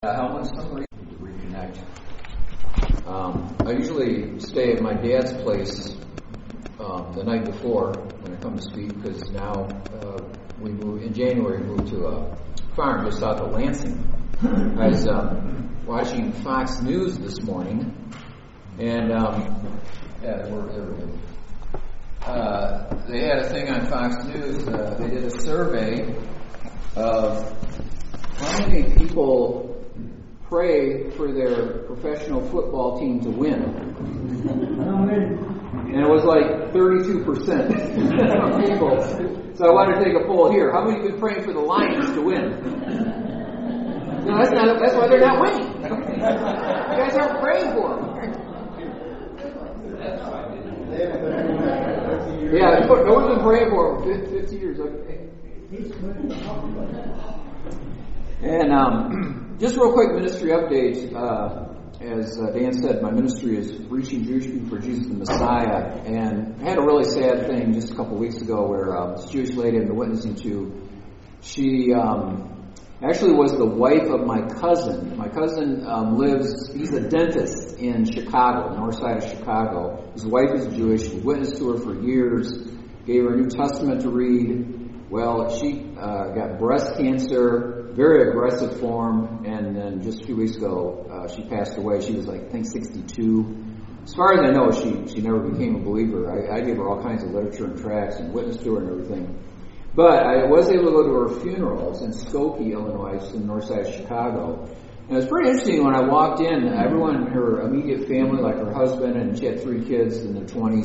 How somebody to reconnect. I usually stay at my dad's place the night before when I come to speak, because now we moved in January. We moved to a farm just south of Lansing. I was watching Fox News this morning, and they had a thing on Fox News. They did a survey of how many people pray for their professional football team to win. And it was like 32% of people. So I wanted to take a poll here. How many have been praying for the Lions to win? No, that's why they're not winning. You guys aren't praying for them. Yeah, no one's been praying for them 50 years. Okay. And just real quick ministry update. As Dan said, my ministry is reaching Jewish people for Jesus the Messiah. And I had a really sad thing just a couple of weeks ago where this Jewish lady I've been witnessing to, she actually was the wife of my cousin. My cousin he's a dentist in Chicago, north side of Chicago. His wife is Jewish. We witnessed to her for years, gave her a New Testament to read. Well, she got breast cancer, very aggressive form, and then just a few weeks ago, she passed away. She was like, I think, 62. As far as I know, she never became a believer. I gave her all kinds of literature and tracts and witnessed to her and everything. But I was able to go to her funeral. It's in Skokie, Illinois, it's in the north side of Chicago. And it was pretty interesting when I walked in. Everyone in her immediate family, like her husband, and she had 3 kids in their 20s,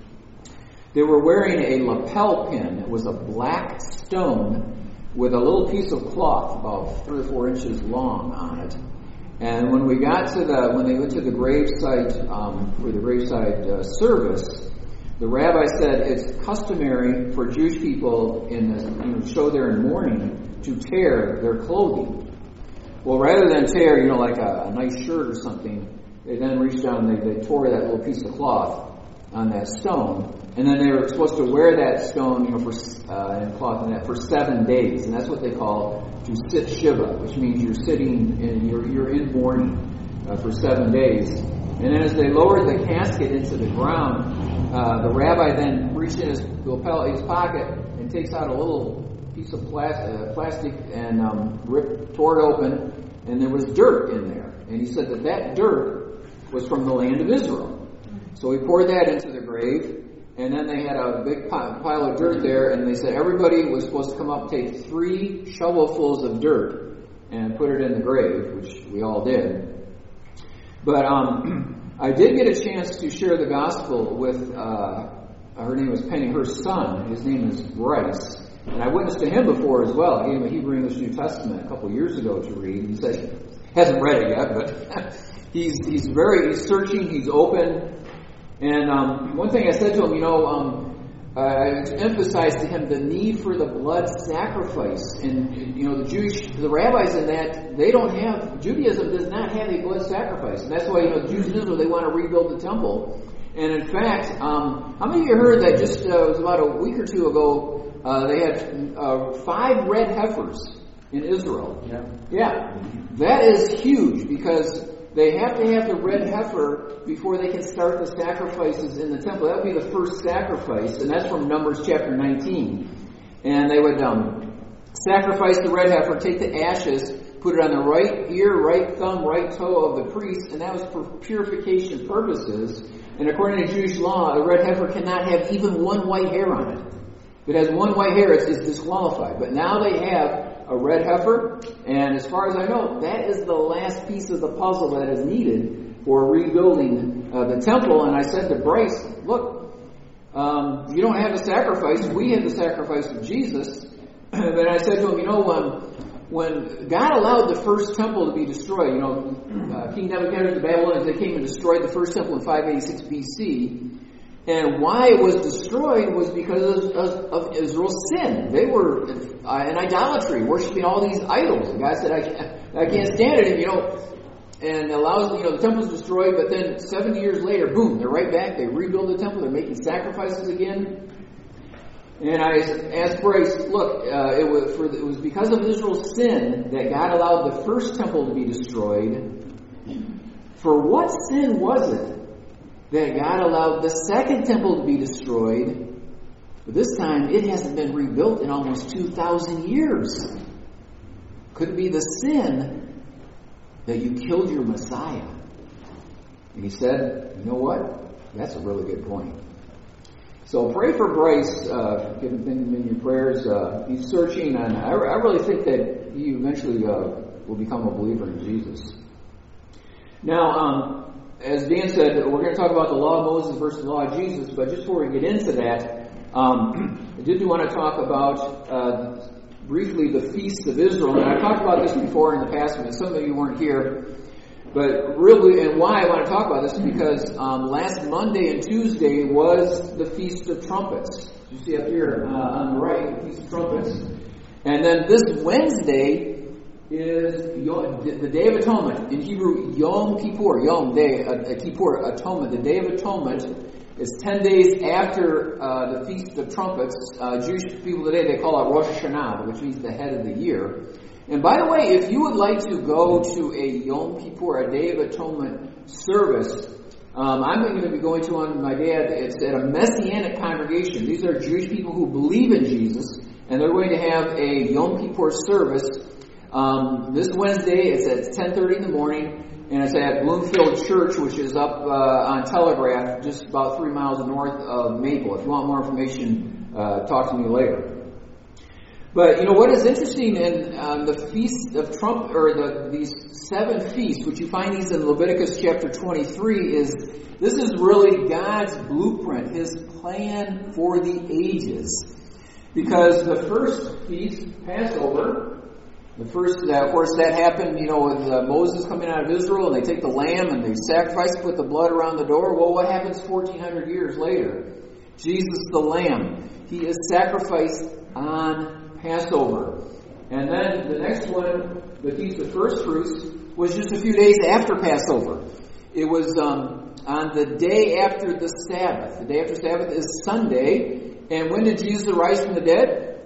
they were wearing a lapel pin. It was a black stone with a little piece of cloth about 3 or 4 inches long on it. And when they went to the gravesite for the gravesite service, the rabbi said it's customary for Jewish people show they're in mourning to tear their clothing. Well, rather than tear, like a nice shirt or something, they then reached down and they tore that little piece of cloth on that stone. And then they were supposed to wear that stone, and cloth and that for 7 days, and that's what they call to sit shiva, which means you're sitting and you're in mourning for 7 days. And then as they lowered the casket into the ground, the rabbi then reached in his pocket and takes out a little piece of plastic and tore it open, and there was dirt in there. And he said that dirt was from the land of Israel. So he poured that into the grave. And then they had a big pile of dirt there, and they said everybody was supposed to come up and take 3 shovelfuls of dirt and put it in the grave, which we all did. But I did get a chance to share the gospel with, her name was Penny, her son. His name is Bryce. And I witnessed to him before as well. I gave him a Hebrew English New Testament a couple of years ago to read. He said he hasn't read it yet, but he's searching, he's open. And one thing I said to him, I emphasized to him the need for the blood sacrifice. And, the rabbis in that, Judaism does not have a blood sacrifice. And that's why, the Jews in Israel, they want to rebuild the temple. And in fact, how many of you heard that just, it was about a week or 2 ago, they had 5 red heifers in Israel. Yeah. That is huge because they have to have the red heifer before they can start the sacrifices in the temple. That would be the first sacrifice, and that's from Numbers chapter 19. And they would sacrifice the red heifer, take the ashes, put it on the right ear, right thumb, right toe of the priest, and that was for purification purposes. And according to Jewish law, a red heifer cannot have even 1 white hair on it. If it has 1 white hair, it's disqualified. But now they have a red heifer, and as far as I know, that is the last piece of the puzzle that is needed for rebuilding the temple. And I said to Bryce, look, you don't have the sacrifice. We have the sacrifice of Jesus. But I said to him, when God allowed the first temple to be destroyed, King Nebuchadnezzar, the Babylonians, they came and destroyed the first temple in 586 BC. And why it was destroyed was because of Israel's sin. They were in idolatry, worshiping all these idols. And God said, I can't stand it. And allows, the temple's destroyed, but then 70 years later, boom, they're right back. They rebuild the temple. They're making sacrifices again. And I asked Bryce, look, it was because of Israel's sin that God allowed the first temple to be destroyed. For what sin was it that God allowed the second temple to be destroyed? But this time, it hasn't been rebuilt in almost 2,000 years. Could it be the sin that you killed your Messiah? And he said, you know what? That's a really good point. So pray for Bryce. Give him in your prayers. He's searching, and I really think that he eventually will become a believer in Jesus. Now, as Dan said, we're going to talk about the law of Moses versus the law of Jesus, but just before we get into that, I did want to talk about briefly the feasts of Israel. And I've talked about this before in the past, and some of you weren't here. But really, and why I want to talk about this is because last Monday and Tuesday was the Feast of Trumpets. You see up here on the right, the Feast of Trumpets. And then this Wednesday is the Day of Atonement. In Hebrew, Yom Kippur. Yom, Day, Kippur, Atonement. The Day of Atonement is 10 days after the Feast of Trumpets. Jewish people today, they call it Rosh Hashanah, which means the head of the year. And by the way, if you would like to go to a Yom Kippur, a Day of Atonement service, I'm going to be going to one with my dad. It's at a Messianic congregation. These are Jewish people who believe in Jesus, and they're going to have a Yom Kippur service this Wednesday. It's at 10:30 in the morning, and it's at Bloomfield Church, which is up on Telegraph, just about 3 miles north of Maple. If you want more information, talk to me later. But you know what is interesting in the Feast of Trump, or these 7 feasts, which you find these in Leviticus chapter 23, is this is really God's blueprint, His plan for the ages. Because the first feast, Passover, the first, of course, that happened, with Moses coming out of Israel, and they take the lamb and they sacrifice, put the blood around the door. Well, what happens 1,400 years later? Jesus the Lamb, He is sacrificed on Passover. And then the next one, the Feast of First Fruits, was just a few days after Passover. It was on the day after the Sabbath. The day after Sabbath is Sunday. And when did Jesus arise from the dead?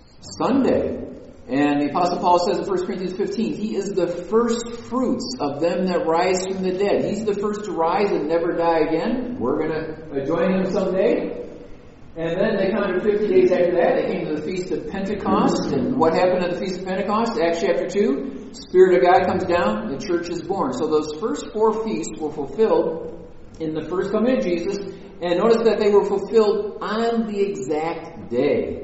Sunday. And the Apostle Paul says in 1 Corinthians 15, He is the first fruits of them that rise from the dead. He's the first to rise and never die again. We're going to join Him someday. And then they come to 50 days after that. They came to the Feast of Pentecost. And what happened at the Feast of Pentecost? Acts chapter 2. Spirit of God comes down. The church is born. So those first 4 feasts were fulfilled in the first coming of Jesus. And notice that they were fulfilled on the exact day.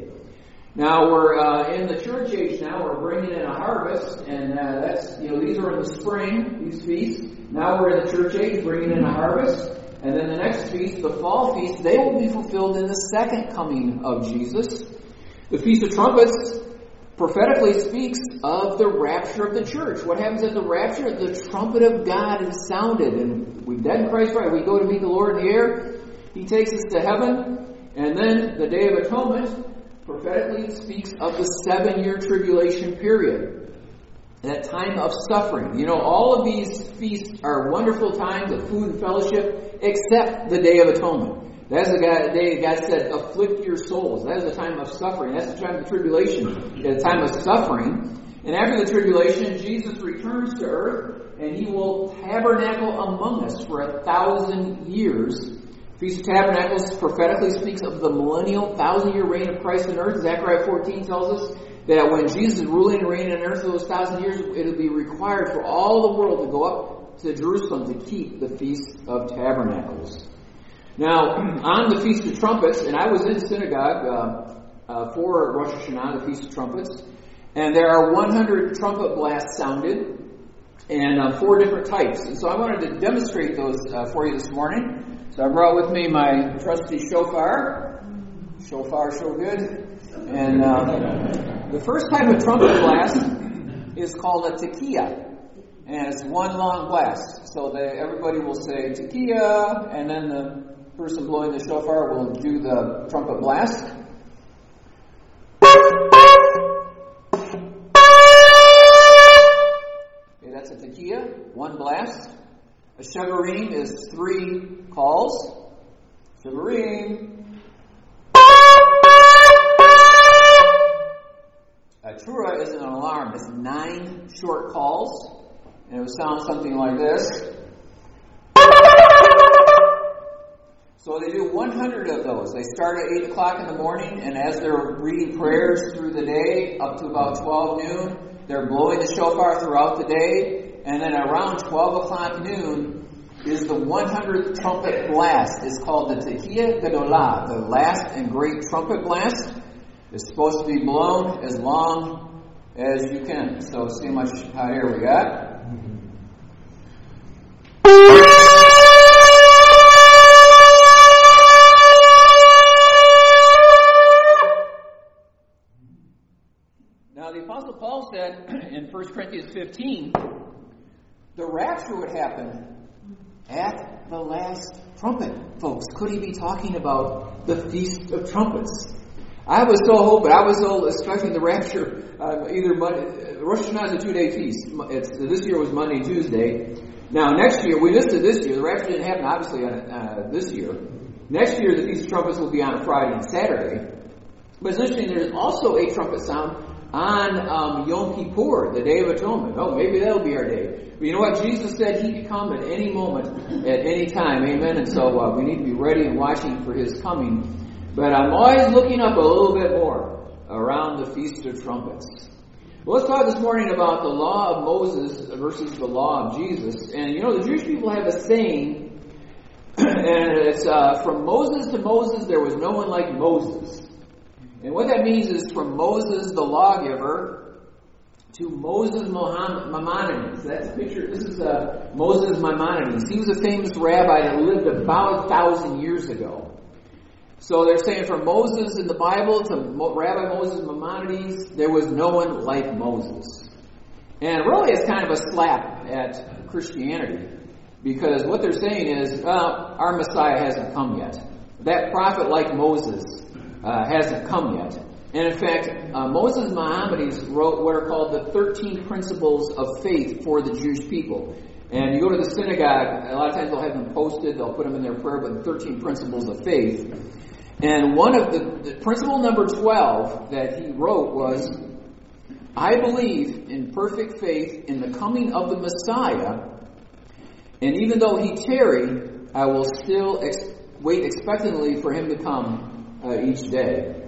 Now we're in the church age now. We're bringing in a harvest. And that's, these are in the spring, these feasts. Now we're in the church age, bringing in a harvest. And then the next feast, the fall feast, they will be fulfilled in the second coming of Jesus. The Feast of Trumpets prophetically speaks of the rapture of the church. What happens at the rapture? The trumpet of God is sounded, and we've dead in Christ, right? We go to meet the Lord in the air. He takes us to heaven. And then the Day of Atonement prophetically speaks of the 7-year tribulation period. That time of suffering. All of these feasts are wonderful times of food and fellowship, except the Day of Atonement. That's the day God said, afflict your souls. That is a time of suffering. That's the time of tribulation. It's a time of suffering. And after the tribulation, Jesus returns to earth, and He will tabernacle among us for 1,000 years. Feast of Tabernacles prophetically speaks of the millennial 1,000-year reign of Christ on earth. Zechariah 14 tells us that when Jesus is ruling and reigning on earth for those 1,000 years, it will be required for all the world to go up to Jerusalem to keep the Feast of Tabernacles. Now, on the Feast of Trumpets, and I was in synagogue for Rosh Hashanah, the Feast of Trumpets, and there are 100 trumpet blasts sounded, and 4 different types. And so I wanted to demonstrate those for you this morning. So I brought with me my trusty shofar. Shofar, so good. And the first type of trumpet blast is called a tekiah. And it's one long blast. So everybody will say tekiah, and then the person blowing the shofar will do the trumpet blast. Okay, that's a tekiah, one blast. A shavarim is 3 calls. Shavarim. trua is an alarm. It's 9 short calls, and it would sound something like this. So they do 100 of those. They start at 8 o'clock in the morning, and as they're reading prayers through the day, up to about 12 noon, they're blowing the shofar throughout the day, and then around 12 o'clock noon is the 100th trumpet blast. It's called the Tekiah Gedolah, the last and great trumpet blast. It's supposed to be blown as long as you can. So see how much hot air we got. Now the Apostle Paul said in 1 Corinthians 15, the rapture would happen at the last trumpet, folks. Could he be talking about the Feast of Trumpets? I was so hoping, I was so expecting the rapture, either Monday, Rosh Hashanah is a 2-day feast. This year was Monday, Tuesday. Now next year, we missed it this year. The rapture didn't happen obviously on this year. Next year, the Feast of Trumpets will be on a Friday and Saturday. But it's interesting, there's also a trumpet sound on Yom Kippur, the Day of Atonement. Oh, maybe that'll be our day. But you know what? Jesus said he could come at any moment, at any time. Amen? And so we need to be ready and watching for his coming. But I'm always looking up a little bit more around the Feast of Trumpets. Well, let's talk this morning about the law of Moses versus the law of Jesus. And you know, the Jewish people have a saying, and it's from Moses to Moses, there was no one like Moses. And what that means is from Moses the lawgiver to Moses Maimonides. That's a picture. This is Moses Maimonides. He was a famous rabbi that lived about 1,000 years ago. So they're saying from Moses in the Bible to Rabbi Moses Maimonides, there was no one like Moses. And really it's kind of a slap at Christianity, because what they're saying is, our Messiah hasn't come yet. That prophet like Moses hasn't come yet. And in fact, Moses Maimonides wrote what are called the 13 Principles of Faith for the Jewish people. And you go to the synagogue, a lot of times they'll have them posted, they'll put them in their prayer book, the 13 Principles of Faith. And one of the principle number 12 that he wrote was, I believe in perfect faith in the coming of the Messiah, and even though he tarry, I will still wait expectantly for him to come each day.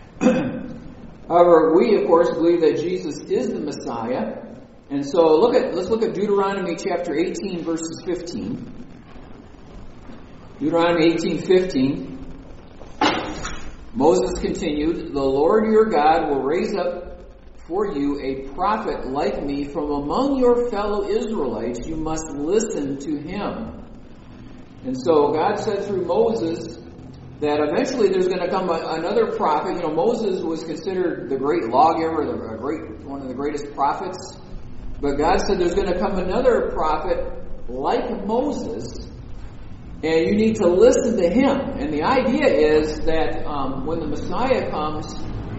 However, we of course believe that Jesus is the Messiah, and so let's look at Deuteronomy chapter 18, verses 15. Deuteronomy 18:15. Moses continued, the Lord your God will raise up for you a prophet like me from among your fellow Israelites. You must listen to him. And so God said through Moses that eventually there's going to come another prophet. You know, Moses was considered the great lawgiver, one of the greatest prophets. But God said there's going to come another prophet like Moses, and you need to listen to him. And the idea is that when the Messiah comes,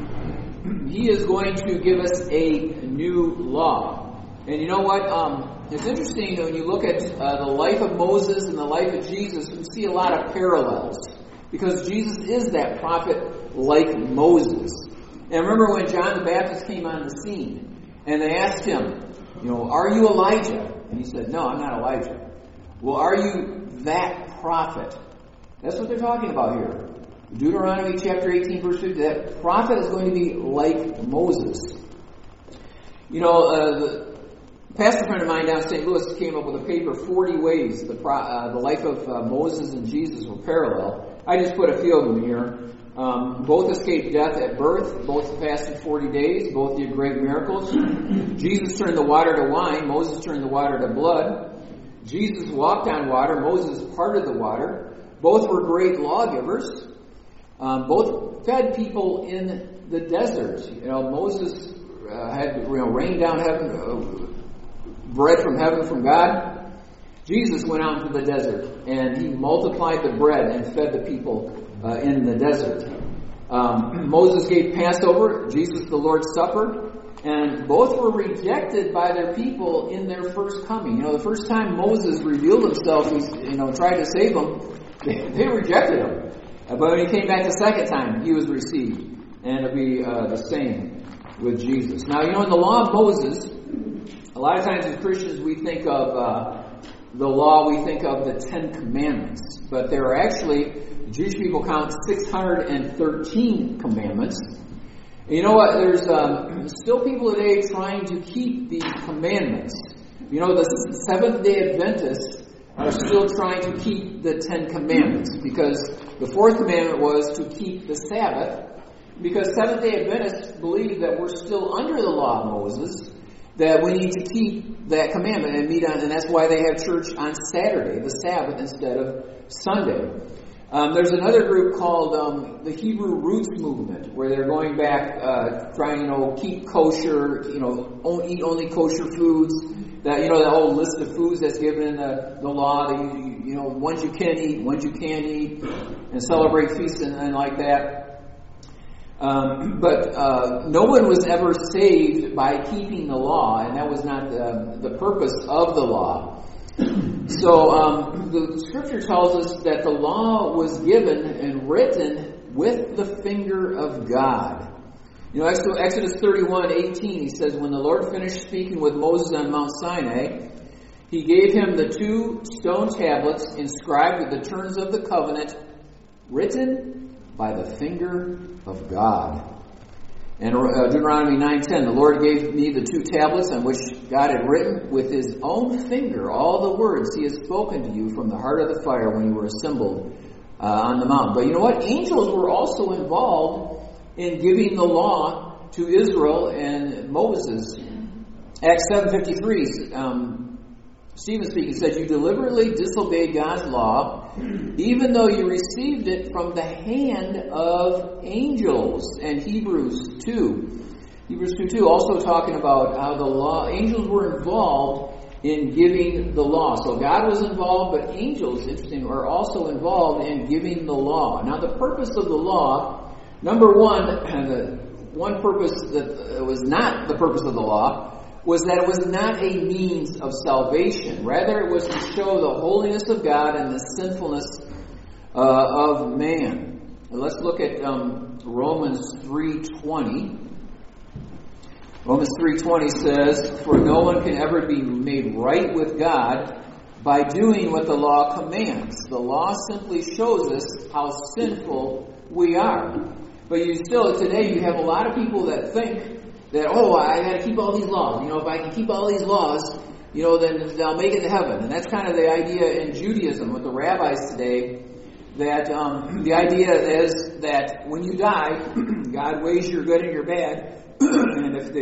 he is going to give us a new law. And you know what? It's interesting when you look at the life of Moses and the life of Jesus, you see a lot of parallels. Because Jesus is that prophet like Moses. And remember when John the Baptist came on the scene, and they asked him, you know, are you Elijah? And he said, no, I'm not Elijah. Well, are you that prophet? That's what they're talking about here. Deuteronomy chapter 18, verse 50. That prophet is going to be like Moses. You know, the pastor friend of mine down in St. Louis came up with a paper, 40 ways the life of Moses and Jesus were parallel. I just put a few of them here. Both escaped death at birth. Both fasted 40 days. Both did great miracles. Jesus turned the water to wine. Moses turned the water to blood. Jesus walked on water. Moses parted the water. Both were great lawgivers. Both fed people in the desert. You know, Moses had rained down bread from heaven from God. Jesus went out into the desert and he multiplied the bread and fed the people in the desert. Moses gave Passover. Jesus the Lord's Supper. And both were rejected by their people in their first coming. You know, the first time Moses revealed himself, tried to save them, they rejected him. But when he came back the second time, he was received. And it'll be the same with Jesus. Now, in the law of Moses, a lot of times as Christians we think of the law, we think of the Ten Commandments. But there are actually, Jewish people count 613 commandments. And you know what? There's still people today trying to keep these commandments. The Seventh-day Adventists are still trying to keep the Ten Commandments, because the fourth commandment was to keep the Sabbath, because Seventh-day Adventists believe that we're still under the law of Moses, that we need to keep that commandment and meet on, and that's why they have church on Saturday, the Sabbath, instead of Sunday. There's another group called the Hebrew Roots Movement, where they're going back, trying, keep kosher, eat only kosher foods. That the whole list of foods that's given in the law, ones you can eat, ones you can't eat, and celebrate feasts and like that. But no one was ever saved by keeping the law, and that was not the purpose of the law. So the Scripture tells us that the law was given and written with the finger of God. Exodus 31:18, he says, when the Lord finished speaking with Moses on Mount Sinai, he gave him the 2 stone tablets inscribed with the terms of the covenant, written by the finger of God. And Deuteronomy 9:10, the Lord gave me the 2 tablets on which God had written with his own finger all the words he has spoken to you from the heart of the fire when you were assembled on the mountain. But you know what? Angels were also involved in giving the law to Israel and Moses. Acts 7:53, Stephen speaking, said, you deliberately disobeyed God's law, even though you received it from the hand of angels. And Hebrews 2:2, also talking about how the law, angels were involved in giving the law. So God was involved, but angels, interesting, are also involved in giving the law. Now the purpose of the law, number one, the one purpose that was not the purpose of the law was that it was not a means of salvation. Rather, it was to show the holiness of God and the sinfulness of man. And let's look at Romans 3:20. Romans 3:20 says, for no one can ever be made right with God by doing what the law commands. The law simply shows us how sinful we are. But today you have a lot of people that think that, I got to keep all these laws. If I can keep all these laws, then I'll make it to heaven. And that's kind of the idea in Judaism with the rabbis today, that the idea is that when you die, God weighs your good and your bad, and if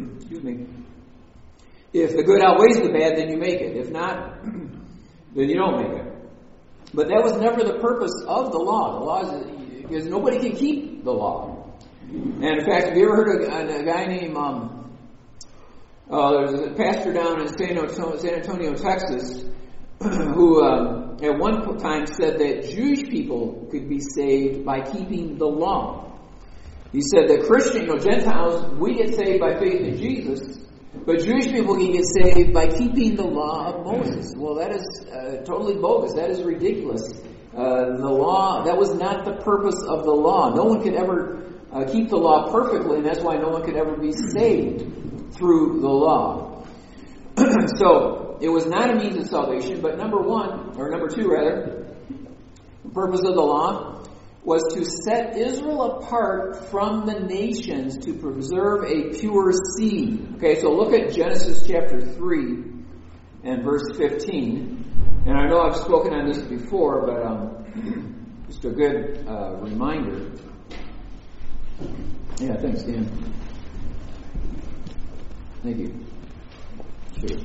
the good outweighs the bad, then you make it. If not, then you don't make it. But that was never the purpose of the law. The law is because nobody can keep the law. And in fact, have you ever heard of a guy named, there's a pastor down in San Antonio, Texas, who at one time said that Jewish people could be saved by keeping the law. He said that Gentiles, we get saved by faith in Jesus, but Jewish people can get saved by keeping the law of Moses. Well, that is totally bogus. That is ridiculous. The law, that was not the purpose of the law. No one could ever keep the law perfectly, and that's why no one could ever be saved through the law. So, it was not a means of salvation, but number two, the purpose of the law was to set Israel apart from the nations to preserve a pure seed. Okay, so look at Genesis chapter 3 and verse 15. And I know I've spoken on this before, but just a good reminder. Yeah, thanks, Dan. Thank you. Sure.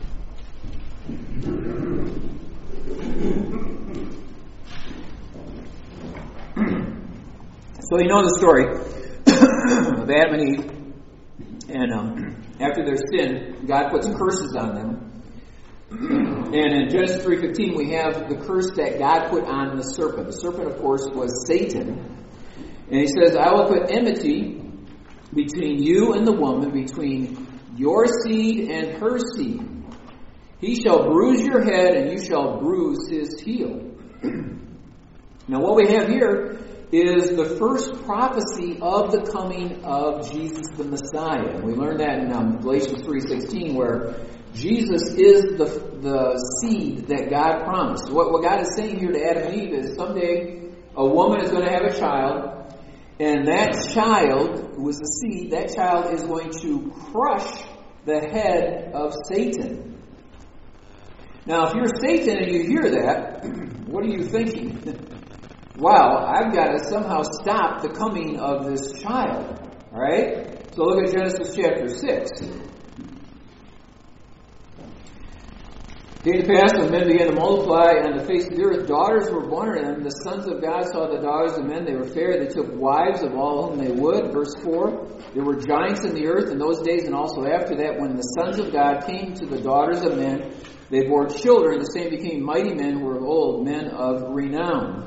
So you know the story of Adam and Eve, and after their sin, God puts curses on them. And in Genesis 3:15, we have the curse that God put on the serpent. The serpent, of course, was Satan. And he says, I will put enmity between you and the woman, between your seed and her seed. He shall bruise your head, and you shall bruise his heel. Now what we have here is the first prophecy of the coming of Jesus the Messiah. And we learned that in Galatians 3:16, where Jesus is the seed that God promised. What God is saying here to Adam and Eve is someday a woman is going to have a child, and that child, who is the seed, that child is going to crush the head of Satan. Now, if you're Satan and you hear that, what are you thinking? Wow, I've got to somehow stop the coming of this child. All right? So look at Genesis chapter 6. It came to pass when men began to multiply on the face of the earth, daughters were born to them. The sons of God saw the daughters of men, they were fair, they took wives of all whom they would. Verse 4, there were giants in the earth in those days and also after that, when the sons of God came to the daughters of men, they bore children, the same became mighty men who were of old, men of renown.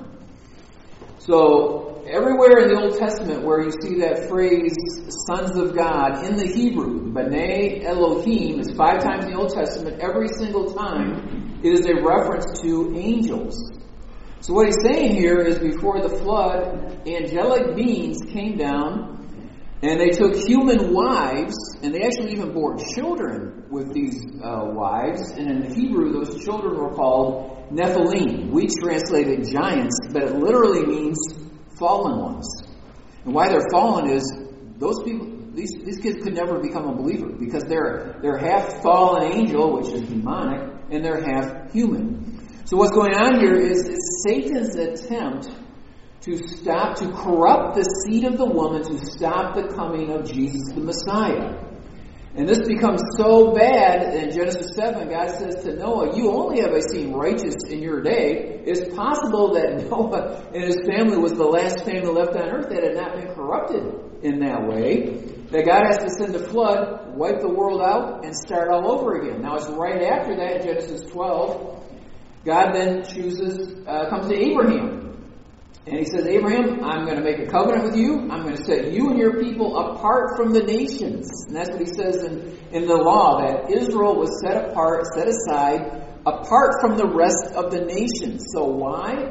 So, everywhere in the Old Testament where you see that phrase, sons of God, in the Hebrew, B'nai Elohim, is 5 times in the Old Testament. Every single time it is a reference to angels. So what he's saying here is before the flood, angelic beings came down and they took human wives, and they actually even bore children with these wives. And in Hebrew, those children were called Nephilim. We translated giants, but it literally means fallen ones. And why they're fallen is those people, these kids could never become a believer because they're half fallen angel, which is demonic, and they're half human. So what's going on here is Satan's attempt to corrupt the seed of the woman, to stop the coming of Jesus the Messiah. And this becomes so bad in Genesis 7, God says to Noah, you only have I seen righteous in your day. It's possible that Noah and his family was the last family left on earth that had not been corrupted in that way. That God has to send a flood, wipe the world out, and start all over again. Now it's right after that in Genesis 12, God then comes to Abraham. And he says, Abraham, I'm going to make a covenant with you. I'm going to set you and your people apart from the nations. And that's what he says in the law, that Israel was set apart, set aside, apart from the rest of the nations. So why?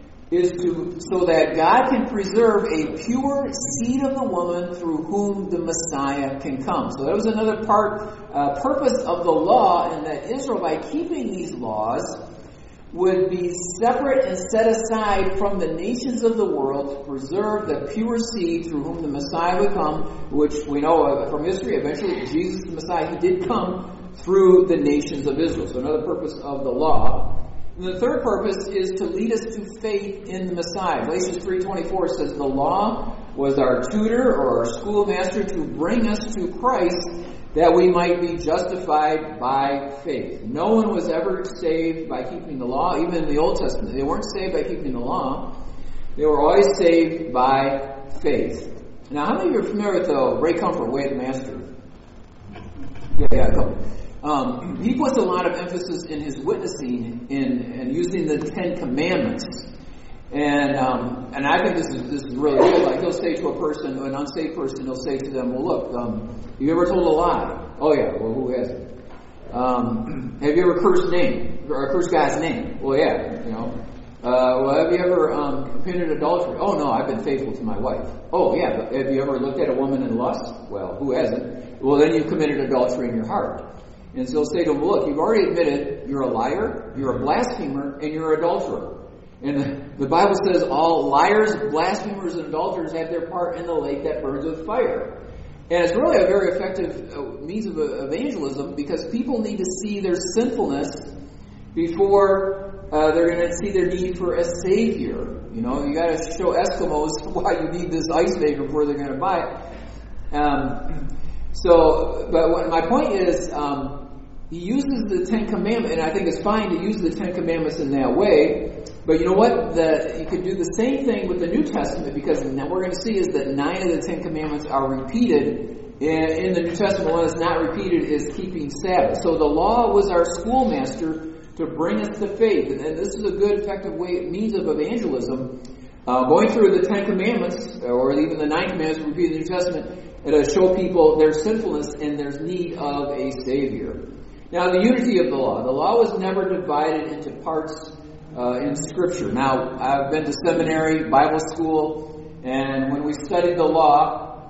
So that God can preserve a pure seed of the woman through whom the Messiah can come. So that was another purpose of the law, and that Israel, by keeping these laws, would be separate and set aside from the nations of the world to preserve the pure seed through whom the Messiah would come, which we know from history, eventually Jesus the Messiah, he did come through the nations of Israel. So another purpose of the law. And the third purpose is to lead us to faith in the Messiah. Galatians 3:24 says, the law was our tutor or our schoolmaster to bring us to Christ, that we might be justified by faith. No one was ever saved by keeping the law, even in the Old Testament. They weren't saved by keeping the law. They were always saved by faith. Now, how many of you are familiar with Ray Comfort, Way of the Master? Yeah, a couple. He puts a lot of emphasis in his witnessing in using the 10 Commandments. And I think this is really cool. Like he'll say to a person, an unsaved person, he'll say to them, well, look, have you ever told a lie? Oh yeah, well, who hasn't? Have you ever cursed God's name? Well, yeah, you know. Well, have you ever committed adultery? Oh no, I've been faithful to my wife. Oh yeah, but have you ever looked at a woman in lust? Well, who hasn't? Well, then you've committed adultery in your heart. And so he'll say to them, well, look, you've already admitted you're a liar, you're a blasphemer, and you're an adulterer. And the Bible says all liars, blasphemers, and adulterers have their part in the lake that burns with fire. And it's really a very effective means of evangelism, because people need to see their sinfulness before they're going to see their need for a savior. You know, you got to show Eskimos why you need this ice maker before they're going to buy it. But my point is, he uses the 10 Commandments, and I think it's fine to use the 10 Commandments in that way. But you know what? You could do the same thing with the New Testament, because what we're going to see is that 9 of the 10 Commandments are repeated in the New Testament. One that's not repeated is keeping Sabbath. So the law was our schoolmaster to bring us to faith. And this is a good, effective means of evangelism. Going through the 10 Commandments, or even the 9 Commandments repeated in the New Testament, it'll show people their sinfulness and their need of a Savior. Now, the unity of the law. The law was never divided into parts in Scripture. Now, I've been to seminary, Bible school, and when we study the law,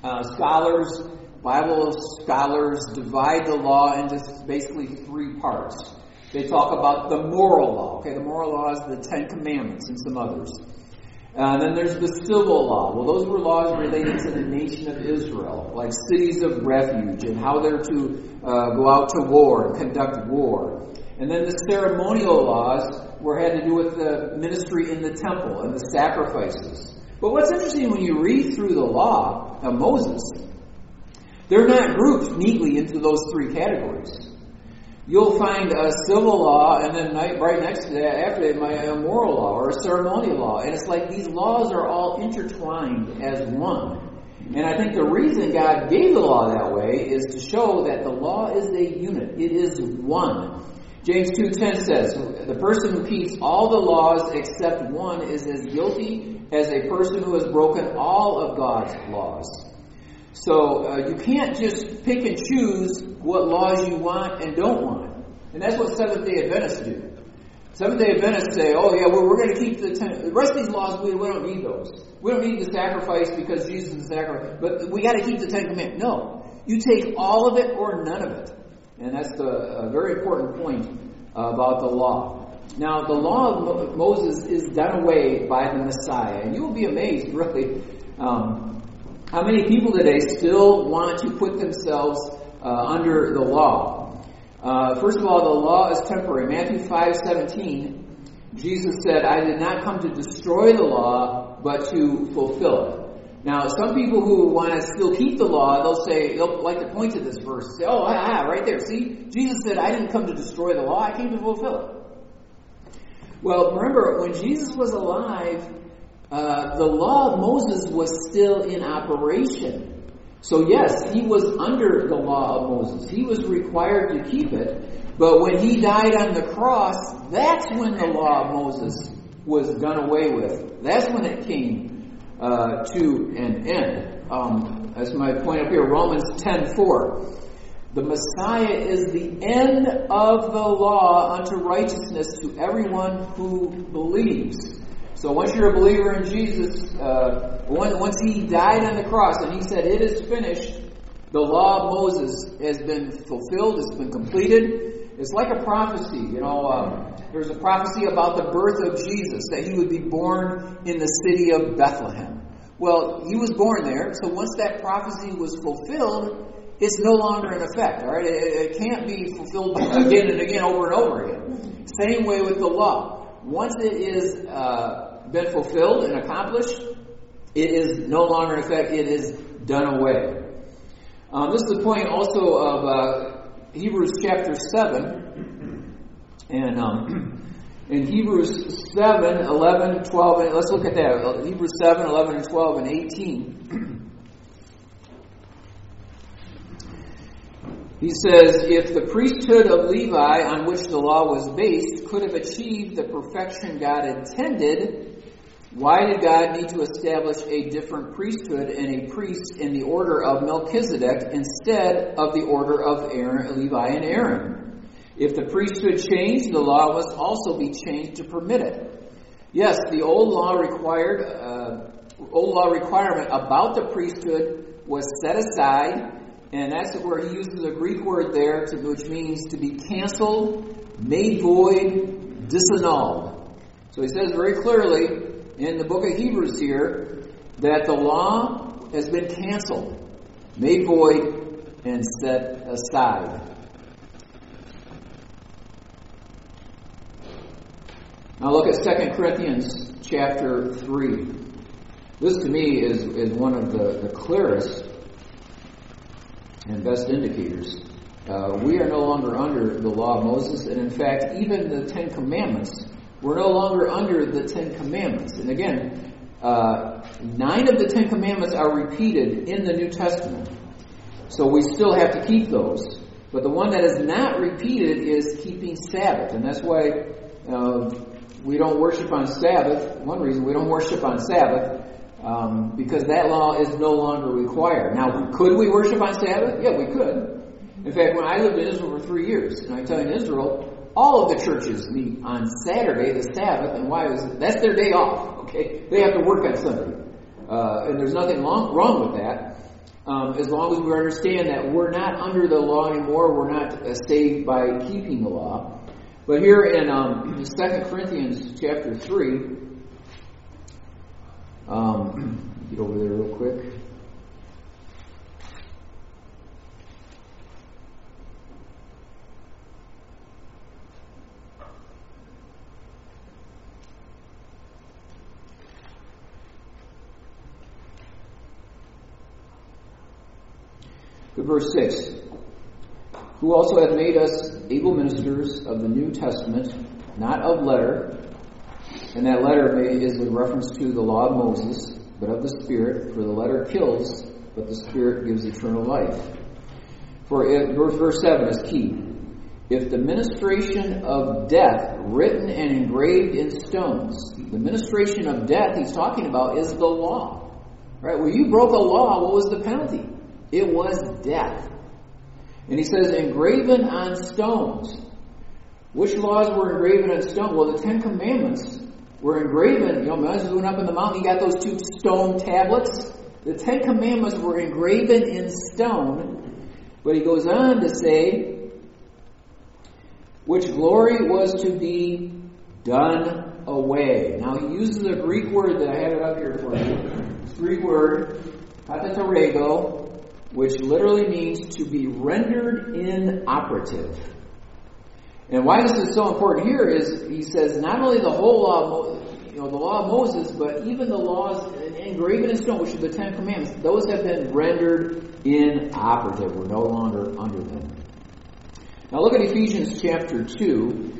Bible scholars divide the law into basically three parts. They talk about the moral law. Okay, the moral law is the Ten Commandments and some others. Then there's the civil law. Well, those were laws related to the nation of Israel, like cities of refuge and how they're to go out to war and conduct war. And then the ceremonial laws had to do with the ministry in the temple and the sacrifices. But what's interesting when you read through the law of Moses, they're not grouped neatly into those three categories. You'll find a civil law, and then right next to that, after that, a moral law or a ceremonial law. And it's like these laws are all intertwined as one. And I think the reason God gave the law that way is to show that the law is a unit. It is one. James 2:10 says, the person who keeps all the laws except one is as guilty as a person who has broken all of God's laws. So you can't just pick and choose what laws you want and don't want. And that's what Seventh-day Adventists do. Seventh-day Adventists say, oh yeah, we're going to keep the rest of these laws, we don't need those. We don't need the sacrifice because Jesus is the sacrifice. But we got to keep the Ten Commandments. No. You take all of it or none of it. And that's a very important point about the law. Now, the law of Moses is done away by the Messiah. And you will be amazed, really, how many people today still want to put themselves under the law. First of all, the law is temporary. Matthew 5:17, Jesus said, I did not come to destroy the law, but to fulfill it. Now, some people who want to still keep the law, they'll like to point to this verse and say, oh, right there. See, Jesus said, I didn't come to destroy the law, I came to fulfill it. Well, remember, when Jesus was alive, the law of Moses was still in operation. So yes, he was under the law of Moses. He was required to keep it. But when he died on the cross, that's when the law of Moses was done away with. That's when it came to an end. As my point up here, Romans 10:4. The Messiah is the end of the law unto righteousness to everyone who believes. So once you're a believer in Jesus, once he died on the cross and he said, it is finished, the law of Moses has been fulfilled, it's been completed. It's like a prophecy, there's a prophecy about the birth of Jesus, that he would be born in the city of Bethlehem. Well, he was born there, so once that prophecy was fulfilled, it's no longer in effect, all right? It can't be fulfilled again and again, over and over again. Same way with the law. Once it is been fulfilled and accomplished, it is no longer in effect. It is done away. This is the point also of Hebrews chapter 7. And in Hebrews 7, 11, 12, and let's look at that. Hebrews 7, 11, and 12, and 18. He says, if the priesthood of Levi, on which the law was based, could have achieved the perfection God intended, why did God need to establish a different priesthood and a priest in the order of Melchizedek instead of the order of Aaron, Levi and Aaron? If the priesthood changed, the law must also be changed to permit it. Yes, the old law requirement about the priesthood was set aside. And that's where he uses a Greek word there, which means to be canceled, made void, disannulled. So he says very clearly in the book of Hebrews here that the law has been canceled, made void, and set aside. Now look at 2 Corinthians chapter 3. This to me is one of the clearest and best indicators. We are no longer under the law of Moses, and in fact, even the Ten Commandments, we're no longer under the Ten Commandments. And again, 9 of the Ten Commandments are repeated in the New Testament. So we still have to keep those. But the one that is not repeated is keeping Sabbath. And that's why we don't worship on Sabbath. One reason we don't worship on Sabbath, because that law is no longer required. Now, could we worship on Sabbath? Yeah, we could. In fact, when I lived in Israel for 3 years, and I tell you, in Israel, all of the churches meet on Saturday, the Sabbath, and that's their day off. Okay, they have to work on Sunday, and there's nothing wrong with that, as long as we understand that we're not under the law anymore. We're not saved by keeping the law. But here in 2 Corinthians chapter 3, get over there real quick. Verse 6, who also hath made us able ministers of the New Testament, not of letter, and that letter is a reference to the law of Moses, but of the Spirit, for the letter kills, but the Spirit gives eternal life. Verse 7 is key. If the ministration of death, written and engraved in stones, the ministration of death he's talking about is the law. Right? When you broke a law, what was the penalty? It was death. And he says, engraven on stones. Which laws were engraven on stone? Well, the 10 Commandments were engraven. Moses went up in the mountain, he got those 2 stone tablets. The 10 Commandments were engraven in stone. But he goes on to say, which glory was to be done away. Now he uses a Greek word that I have it up here for you. It's Greek word, katatarego, which literally means to be rendered inoperative. And why this is so important here is he says not only the whole law, the law of Moses, but even the laws engraven in stone, which are the 10 Commandments, those have been rendered inoperative. We're no longer under them. Now look at Ephesians chapter 2.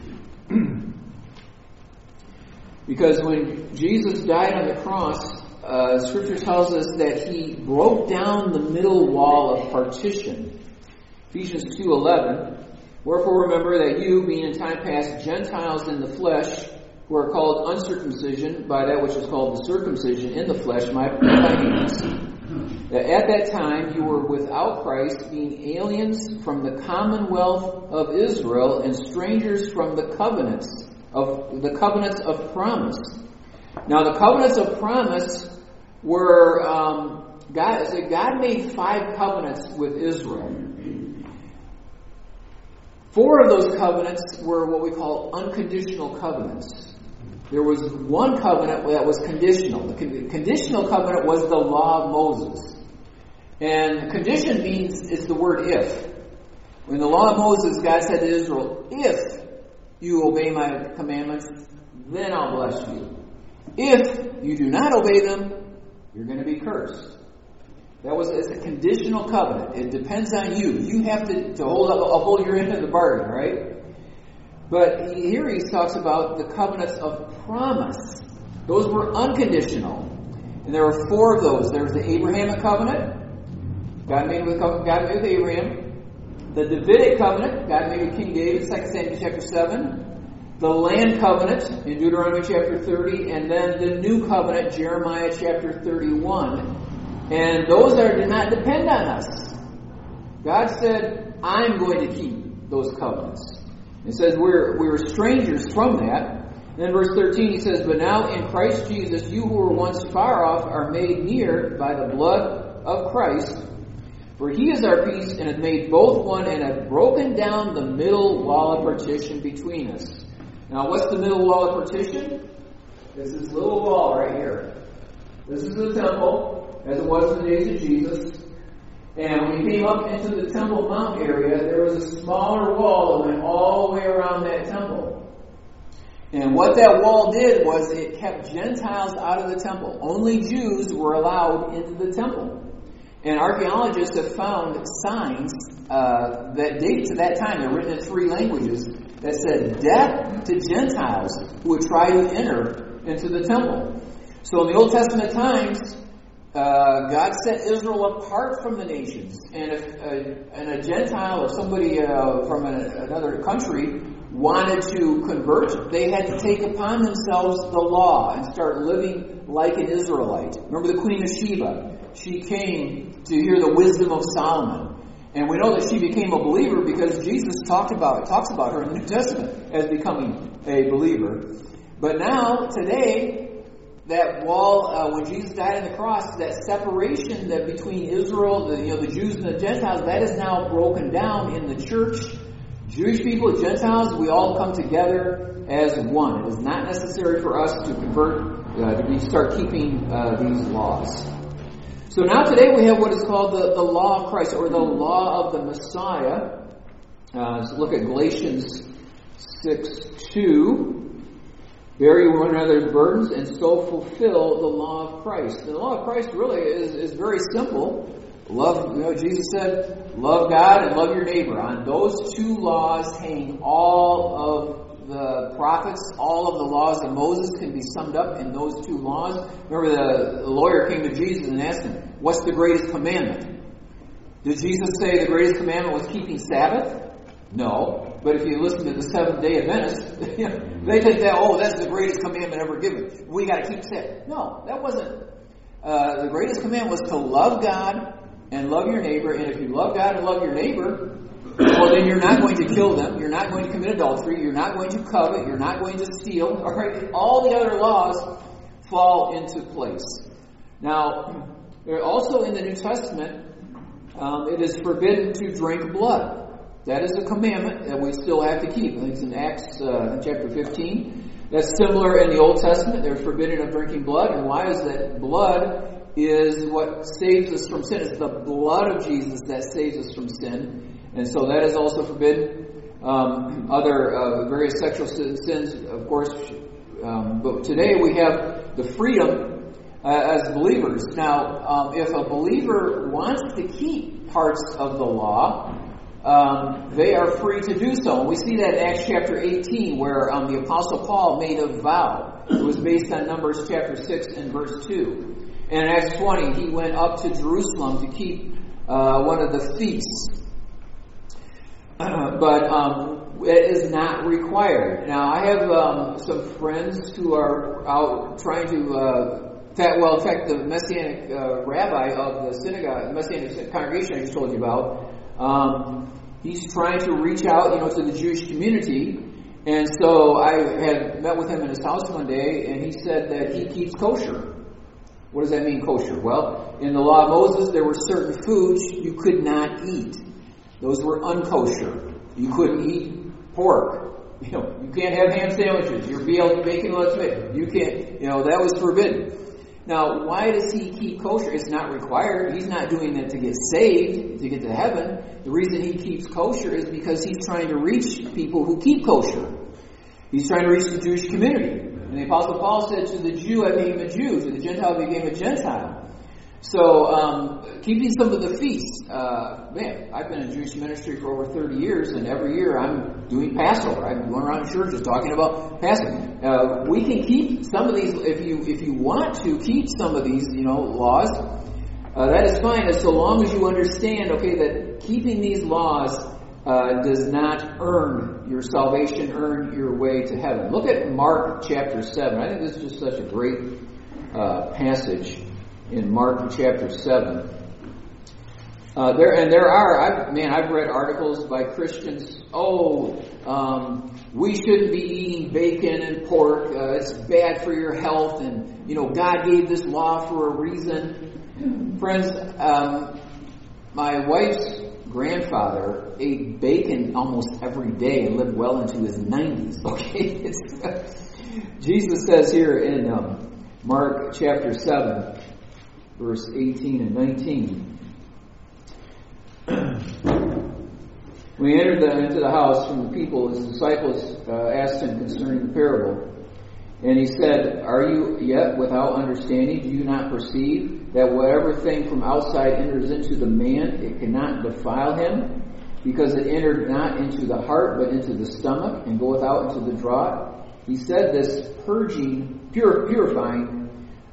Because when Jesus died on the cross, Scripture tells us that he broke down the middle wall of partition. Ephesians 2:11. Wherefore remember that you, being in time past Gentiles in the flesh, who are called uncircumcision by that which is called the circumcision in the flesh, by hands, that at that time you were without Christ, being aliens from the commonwealth of Israel and strangers from the covenants of promise. Now the covenants of promise were God made 5 covenants with Israel. 4 of those covenants were what we call unconditional covenants. There was one covenant that was conditional. The conditional covenant was the law of Moses. And condition means, it's the word if. When the law of Moses, God said to Israel, if you obey my commandments, then I'll bless you. If you do not obey them, you're going to be cursed. It's a conditional covenant. It depends on you. You have to uphold your end of the bargain, right? But here he talks about the covenants of promise. Those were unconditional. And there were 4 of those. There was the Abrahamic covenant. God made with Abraham. The Davidic covenant. God made with King David, 2 Samuel chapter 7. The land covenant in Deuteronomy chapter 30, and then the new covenant, Jeremiah chapter 31. And those do not depend on us. God said, I'm going to keep those covenants. It says we're strangers from that. And then verse 13 he says, but now in Christ Jesus, you who were once far off are made near by the blood of Christ. For he is our peace and hath made both one and hath broken down the middle wall of partition between us. Now, what's the middle wall of partition? It's this little wall right here. This is the temple, as it was in the days of Jesus. And when you came up into the Temple Mount area, there was a smaller wall that went all the way around that temple. And what that wall did was it kept Gentiles out of the temple. Only Jews were allowed into the temple. And archaeologists have found signs that date to that time. They're written in 3 languages that said death to Gentiles who would try to enter into the temple. So in the Old Testament times, God set Israel apart from the nations. And if a Gentile or somebody from another country wanted to convert, they had to take upon themselves the law and start living like an Israelite. Remember the Queen of Sheba? She came to hear the wisdom of Solomon. And we know that she became a believer because Jesus talks about her in the New Testament as becoming a believer. But now, today, that wall, when Jesus died on the cross, that separation that between Israel, the Jews and the Gentiles, that is now broken down in the church. Jewish people, Gentiles, we all come together as one. It is not necessary for us to convert, to start keeping these laws. So now today we have what is called the law of Christ, or the law of the Messiah. So look at Galatians 6:2. Bear one another's burdens and so fulfill the law of Christ. The law of Christ really is very simple. Love, Jesus said, love God and love your neighbor. On those two laws hang all of the prophets. All of the laws of Moses can be summed up in those two laws. Remember, the lawyer came to Jesus and asked him, what's the greatest commandment? Did Jesus say the greatest commandment was keeping Sabbath? No. But if you listen to the Seventh-day Adventists, they think that's the greatest commandment ever given. We got to keep Sabbath. No, that wasn't. The greatest commandment was to love God and love your neighbor. And if you love God and love your neighbor, well, then you're not going to kill them. You're not going to commit adultery. You're not going to covet. You're not going to steal. All right? All the other laws fall into place. Now, also in the New Testament, it is forbidden to drink blood. That is a commandment that we still have to keep. I think it's in Acts chapter 15. That's similar in the Old Testament. They're forbidden of drinking blood. And why is that? Blood is what saves us from sin. It's the blood of Jesus that saves us from sin. And so that is also forbidden. Other various sexual sins, of course. But today we have the freedom as believers. Now, if a believer wants to keep parts of the law, they are free to do so. And we see that in Acts chapter 18, where the Apostle Paul made a vow. It was based on Numbers chapter 6 and verse 2. And in Acts 20, he went up to Jerusalem to keep one of the feasts. But it is not required. Now, I have some friends who are out trying to... in fact, the Messianic rabbi of the synagogue, the Messianic congregation I just told you about, he's trying to reach out, to the Jewish community. And so I had met with him in his house one day, and he said that he keeps kosher. What does that mean, kosher? Well, in the law of Moses, there were certain foods you could not eat. Those were unkosher. You couldn't eat pork. You can't have ham sandwiches. You're baking lots of it. You can't, that was forbidden. Now, why does he keep kosher? It's not required. He's not doing that to get saved, to get to heaven. The reason he keeps kosher is because he's trying to reach people who keep kosher. He's trying to reach the Jewish community. And the Apostle Paul said, to the Jew I became a Jew, to the Gentile I became a Gentile. So, keeping some of the feasts. I've been in Jewish ministry for over 30 years, and every year I'm doing Passover. I'm going around churches talking about Passover. We can keep some of these, if you want to keep some of these, laws. That is fine, as so long as you understand, that keeping these laws does not earn your salvation, earn your way to heaven. Look at Mark chapter 7. I think this is just such a great passage. In Mark chapter 7. I've read articles by Christians, we shouldn't be eating bacon and pork, it's bad for your health, and, God gave this law for a reason. Friends, my wife's grandfather ate bacon almost every day and lived well into his 90s, Jesus says here in Mark chapter 7, verse 18 and 19. When he entered into the house from the people, his disciples asked him concerning the parable. And he said, are you yet without understanding? Do you not perceive that whatever thing from outside enters into the man, it cannot defile him? Because it entered not into the heart, but into the stomach, and goeth out into the draught. He said this, purifying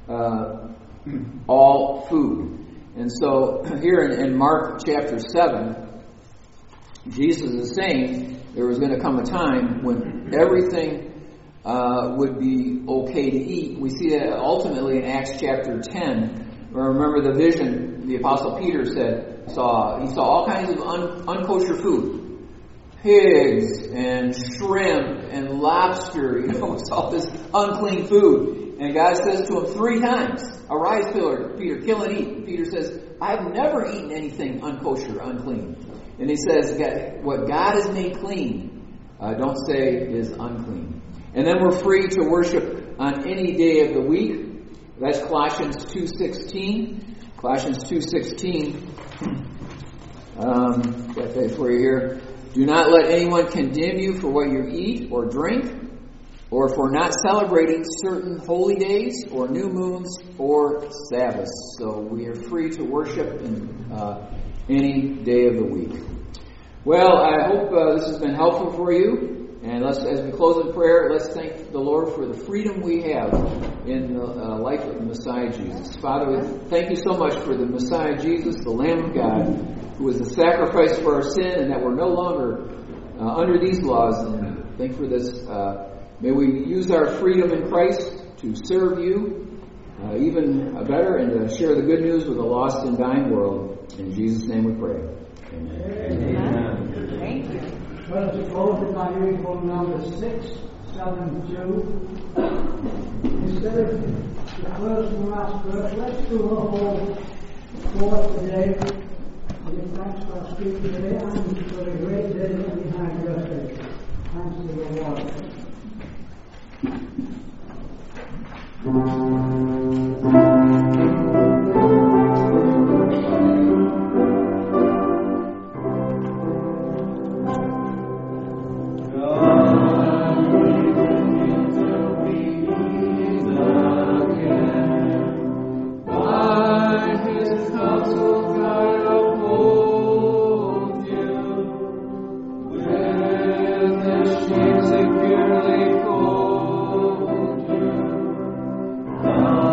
all food. And so here in Mark chapter 7, Jesus is saying there was going to come a time when everything would be okay to eat. We see that ultimately in Acts chapter 10, Remember the vision the Apostle Peter said he saw all kinds of unkosher food. Pigs and shrimp and lobster, it's all this unclean food. And God says to him 3 times, "Arise, Peter, kill and eat." And Peter says, "I've never eaten anything unkosher, unclean." And he says, what God has made clean, don't say is unclean. And then we're free to worship on any day of the week. That's Colossians 2:16. Colossians 2:16. Got that for you here. "Do not let anyone condemn you for what you eat or drink, or for not celebrating certain holy days or new moons or Sabbaths." So we are free to worship in any day of the week. Well, I hope this has been helpful for you. And as we close in prayer, let's thank the Lord for the freedom we have in the life of the Messiah Jesus. Father, we thank you so much for the Messiah Jesus, the Lamb of God, who was the sacrifice for our sin, and that we're no longer under these laws. And thank you for this. May we use our freedom in Christ to serve you even better and to share the good news with a lost and dying world. In Jesus' name we pray. Amen. Amen. Thank you. Well, to close with my reading from number 672. Instead of the first and last verse, let's do the whole fourth today. Give thanks for our speaker today and for the great day that we have yesterday. Thanks to the Lord. Securely fold you.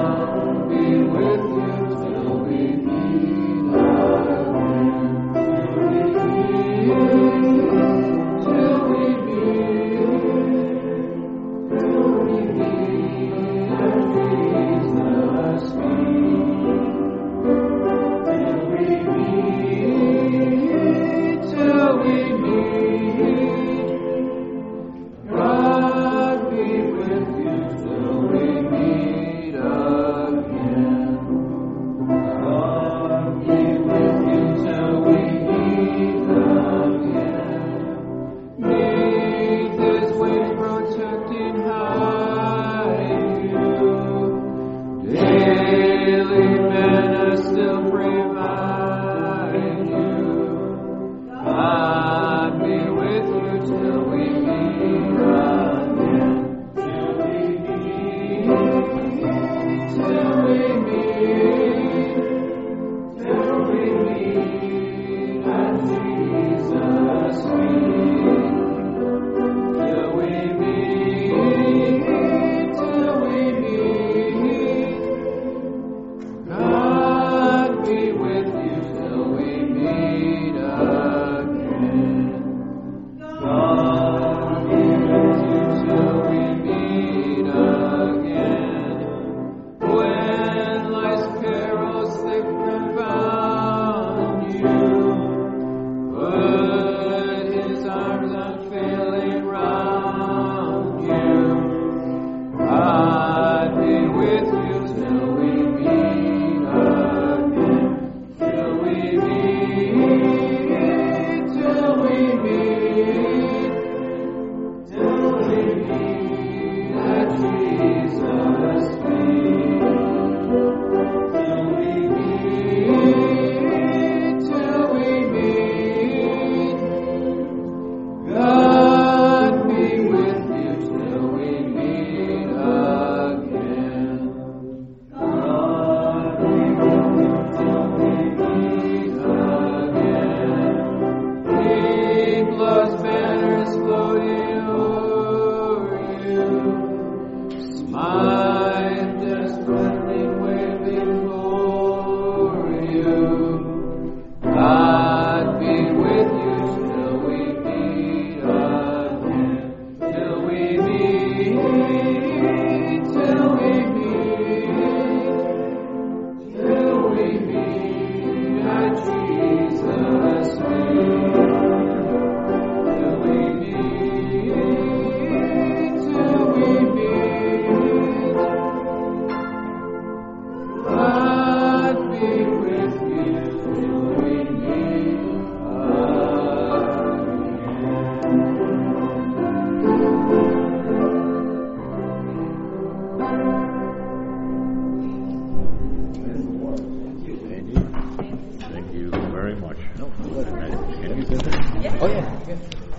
Oh, yeah.